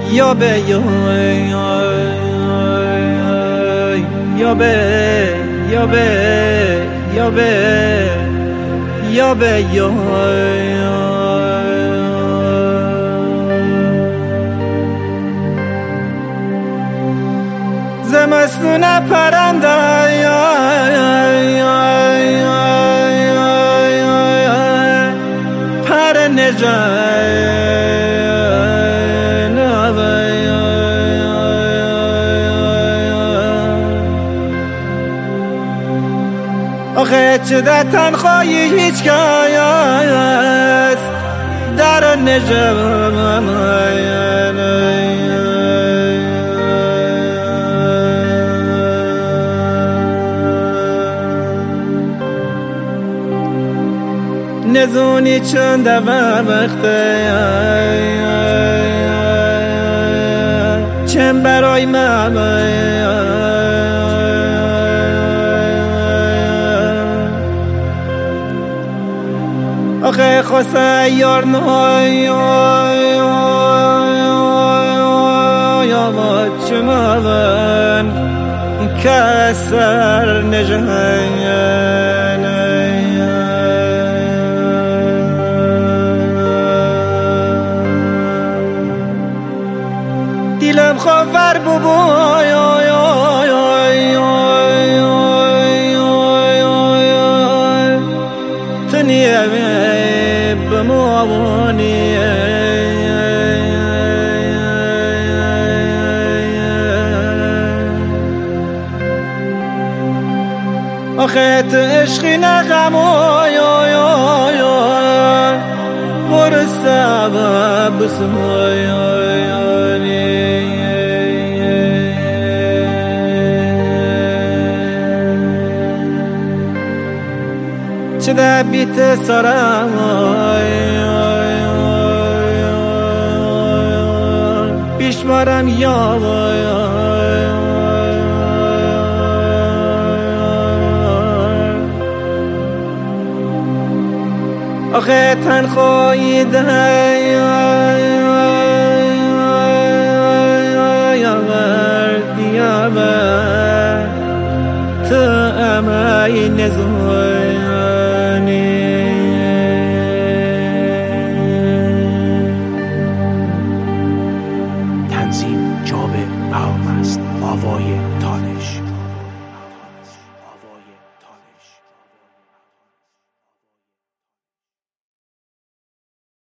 یا به یا به یا به یا به یا به یا زمستون پرنده پر نجات آخه چه در تنخواهی هیچ کس در نجم نزونی چند وقته چند برای من آخه خواسته یار نهای یا چمن کسر نجهن دیلم خواهر ببای تنیه بموانی آخه تو عشقی نغمای ورسه بسمای چه ده بیت سرای بیشمارم یا آخه تنخواهی ده یا تو امای نزون